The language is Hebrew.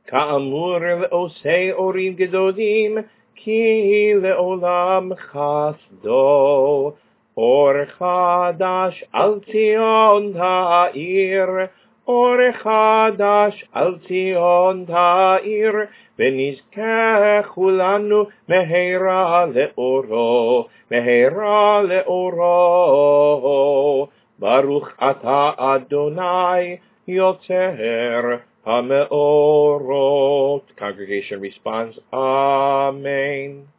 כאמור לעושי אורים גדולים, כי לעולם חסדו. אור חדש על ציון תאיר, אור חדש על ציון תאיר, ונזכה כולנו מהרה לאורו, מהרה לאורו. ברוך אתה אדוני יוצר המאורות. Congregation responds, Amen.